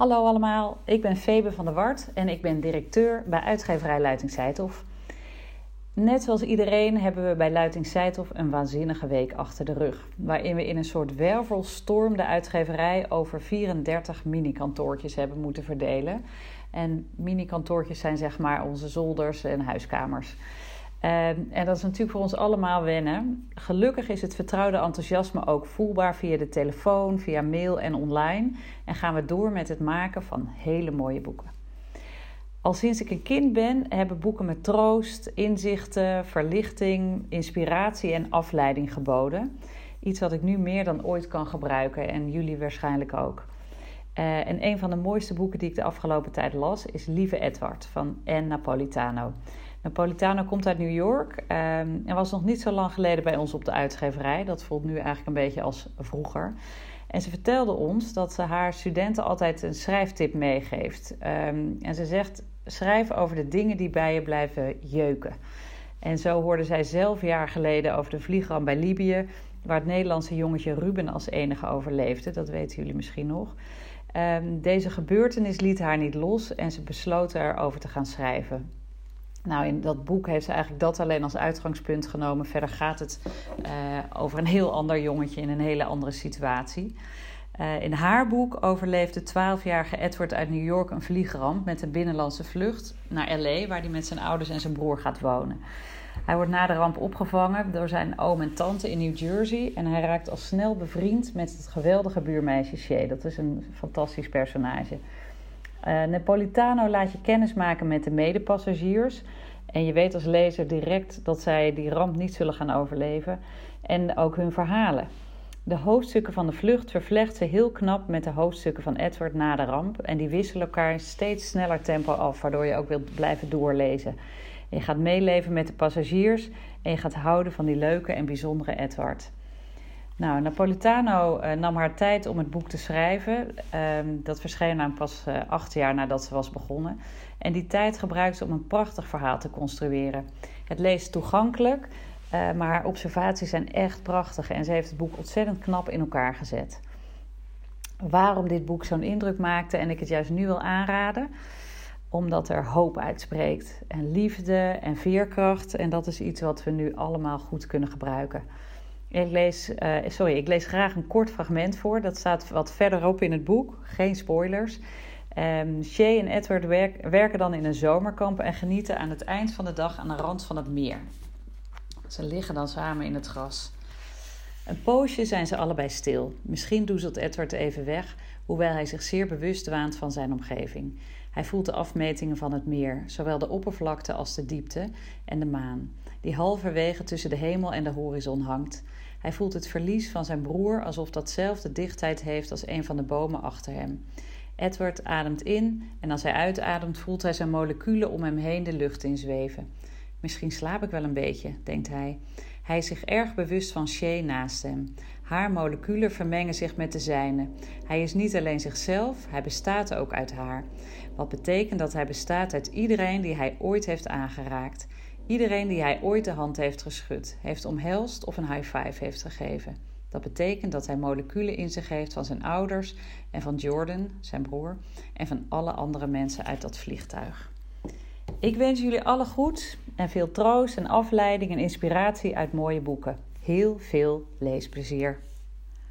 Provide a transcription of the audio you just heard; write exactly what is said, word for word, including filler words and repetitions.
Hallo allemaal, ik ben Febe van der Wart en ik ben directeur bij uitgeverij Luiting Sijthof. Net zoals iedereen hebben we bij Luiting Sijthof een waanzinnige week achter de rug. Waarin we in een soort wervelstorm de uitgeverij over vierendertig mini-kantoortjes hebben moeten verdelen. En mini-kantoortjes zijn zeg maar onze zolders en huiskamers. En, en dat is natuurlijk voor ons allemaal wennen. Gelukkig is het vertrouwde enthousiasme ook voelbaar via de telefoon, via mail en online. En gaan we door met het maken van hele mooie boeken. Al sinds ik een kind ben, hebben boeken me troost, inzichten, verlichting, inspiratie en afleiding geboden. Iets wat ik nu meer dan ooit kan gebruiken en jullie waarschijnlijk ook. Uh, en een van de mooiste boeken die ik de afgelopen tijd las is Lieve Edward van Anne Napolitano. Napolitano komt uit New York um, en was nog niet zo lang geleden bij ons op de uitgeverij. Dat voelt nu eigenlijk een beetje als vroeger. En ze vertelde ons dat ze haar studenten altijd een schrijftip meegeeft. Um, en ze zegt, schrijf over de dingen die bij je blijven jeuken. En zo hoorde zij zelf een jaar geleden over de vliegramp bij Libië, waar het Nederlandse jongetje Ruben als enige overleefde. Dat weten jullie misschien nog. Um, deze gebeurtenis liet haar niet los en ze besloot erover te gaan schrijven. Nou, in dat boek heeft ze eigenlijk dat alleen als uitgangspunt genomen. Verder gaat het uh, over een heel ander jongetje in een hele andere situatie. Uh, in haar boek overleefde twaalfjarige Edward uit New York een vliegramp met een binnenlandse vlucht naar L A, waar hij met zijn ouders en zijn broer gaat wonen. Hij wordt na de ramp opgevangen door zijn oom en tante in New Jersey en hij raakt al snel bevriend met het geweldige buurmeisje Shay. Dat is een fantastisch personage. Uh, Napolitano laat je kennis maken met de medepassagiers. En je weet als lezer direct dat zij die ramp niet zullen gaan overleven. En ook hun verhalen. De hoofdstukken van de vlucht vervlecht ze heel knap met de hoofdstukken van Edward na de ramp. En die wisselen elkaar in steeds sneller tempo af, waardoor je ook wilt blijven doorlezen. En je gaat meeleven met de passagiers en je gaat houden van die leuke en bijzondere Edward. Nou, Napolitano uh, nam haar tijd om het boek te schrijven. Um, dat verscheen nou pas uh, acht jaar nadat ze was begonnen. En die tijd gebruikte ze om een prachtig verhaal te construeren. Het leest toegankelijk, uh, maar haar observaties zijn echt prachtig. En ze heeft het boek ontzettend knap in elkaar gezet. Waarom dit boek zo'n indruk maakte en ik het juist nu wil aanraden? Omdat er hoop uitspreekt. En liefde en veerkracht. En dat is iets wat we nu allemaal goed kunnen gebruiken. Ik lees, uh, sorry, ik lees graag een kort fragment voor. Dat staat wat verderop in het boek. Geen spoilers. Um, Shay en Edward werk, werken dan in een zomerkamp en genieten aan het eind van de dag aan de rand van het meer. Ze liggen dan samen in het gras. Een poosje zijn ze allebei stil. Misschien doezelt Edward even weg, hoewel hij zich zeer bewust waant van zijn omgeving. Hij voelt de afmetingen van het meer, zowel de oppervlakte als de diepte en de maan, die halverwege tussen de hemel en de horizon hangt. Hij voelt het verlies van zijn broer alsof datzelfde dichtheid heeft als een van de bomen achter hem. Edward ademt in en als hij uitademt voelt hij zijn moleculen om hem heen de lucht in zweven. Misschien slaap ik wel een beetje, denkt hij. Hij is zich erg bewust van Shay naast hem. Haar moleculen vermengen zich met de zijne. Hij is niet alleen zichzelf, hij bestaat ook uit haar. Wat betekent dat hij bestaat uit iedereen die hij ooit heeft aangeraakt. Iedereen die hij ooit de hand heeft geschud, heeft omhelst of een high five heeft gegeven. Dat betekent dat hij moleculen in zich heeft van zijn ouders en van Jordan, zijn broer, en van alle andere mensen uit dat vliegtuig. Ik wens jullie alle goed en veel troost en afleiding en inspiratie uit mooie boeken. Heel veel leesplezier.